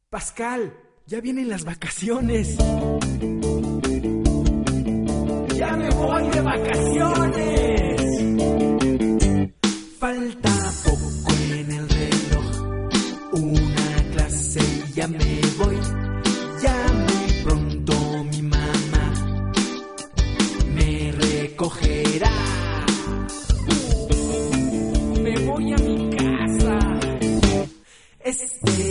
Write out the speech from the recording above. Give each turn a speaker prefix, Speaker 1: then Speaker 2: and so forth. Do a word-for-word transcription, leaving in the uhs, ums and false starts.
Speaker 1: Pascal, ya vienen las vacaciones. ¡Ya me voy de vacaciones! Falta poco en el reloj, una clase y ya me voy. Ya muy pronto mi mamá me recogerá. Me voy a mi casa. Este